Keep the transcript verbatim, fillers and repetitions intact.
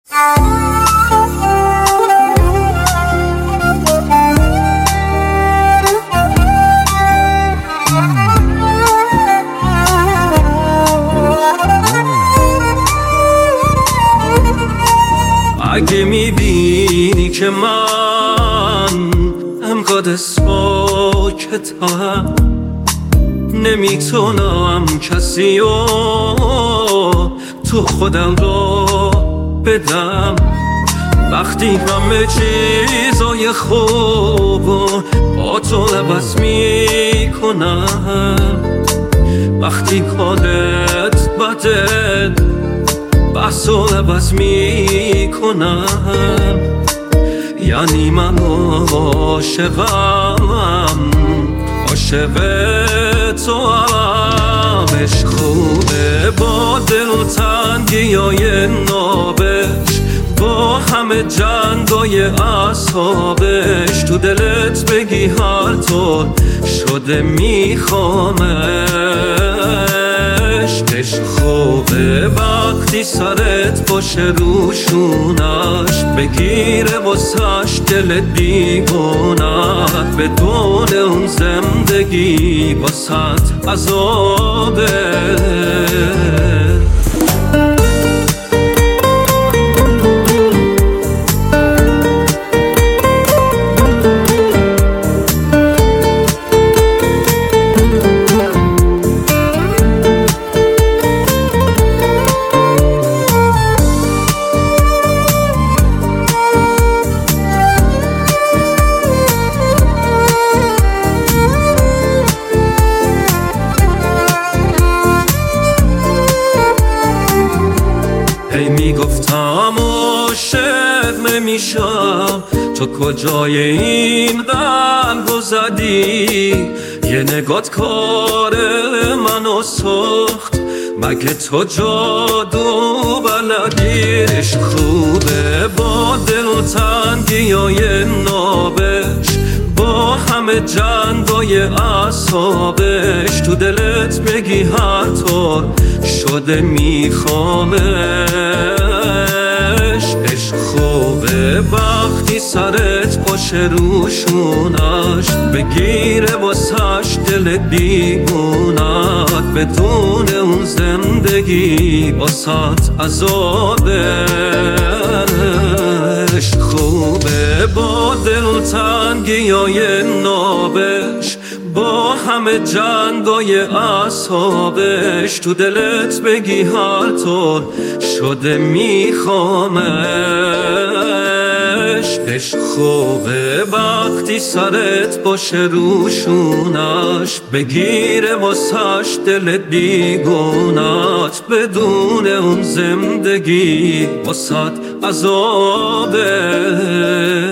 اگه میبینی که من انقدر ساکتم، نمیتونم کسی رو تو خودم را بدم، وقتی همه چیزای خوب با تو عوض میکنم، وقتی کارت بده بحث و عوض میکنم، یعنی من عاشقم، عاشق تو هم. عشق خوبه با دلتنگی های نابش، با همه جنگای اعصابش، تو دلت بگی هر طور شده میخوامش. عشق خوبه وقتی سرت باشه روشونش، بگیره واسش دلت بیگونت، بدون اون زندگی واسط عذابه. هی میگفتم عاشق نمیشم، تو کجای این قلبو زدی؟ یه نگات کار منو ساخت، مگه تو جادو بلدی؟ عشق خوبه با دلتنگی های نابش، با همه جنگای اعصابش، تو دلت بگی هر طور شده میخوامش. عشق خوبه وقتی سرت باشه روشونش، بگیره واسش دلت بیگونت، بدون اون زندگی واسط عذابه. عشق خوبه با دلتنگی های نابش، با همه جنگای اعصابش، تو دلت بگی هر طور شده میخوامش. عشق خوبه وقتی سرت باشه روشونش، بگیره واسش دلت بیگونت، بدون اون زندگی واسط عذابه.